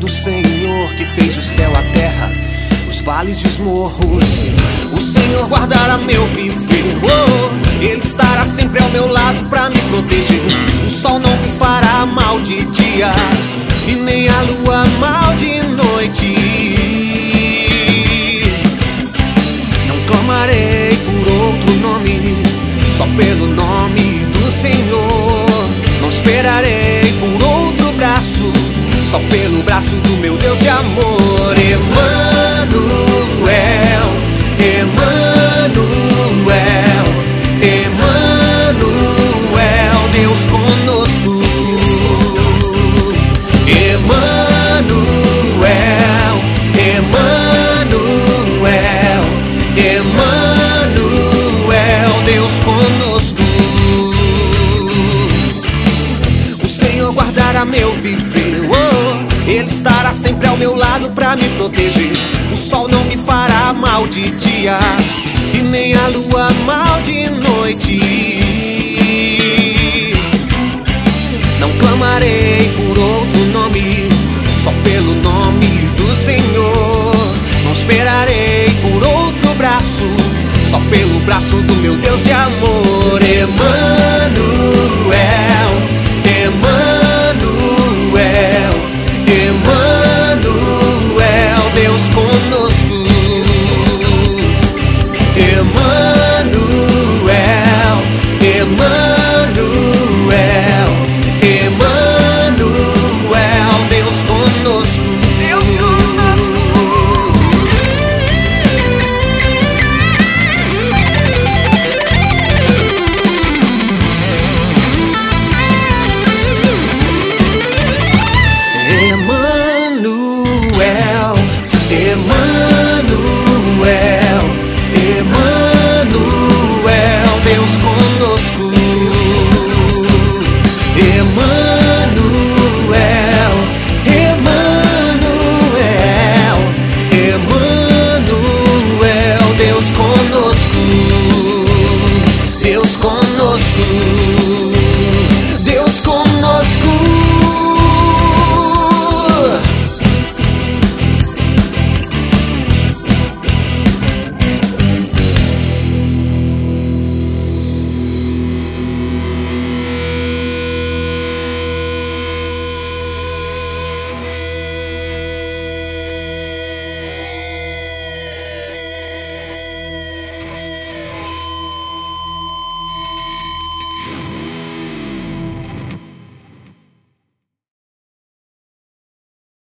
Senhor que fez o céu, a terra, os vales e os morros. O Senhor guardará meu viver, Ele estará sempre ao meu lado pra me proteger. O sol não me fará mal de dia e nem a lua mal de noite. Não clamarei por outro nome, só pelo nome do Senhor. Não esperarei por outro braço, só pelo braço do meu Deus de amor. Emanuel, Emanuel, Emanuel, Deus conosco. Emanuel, Emanuel, Emanuel, Deus conosco. O Senhor guardará meu viver, Ele estará sempre ao meu lado pra me proteger. O sol não me fará mal de dia e nem a lua mal de noite. Não clamarei por outro nome, só pelo nome do Senhor. Não esperarei por outro braço, só pelo braço do meu Deus de amor. Emanuel,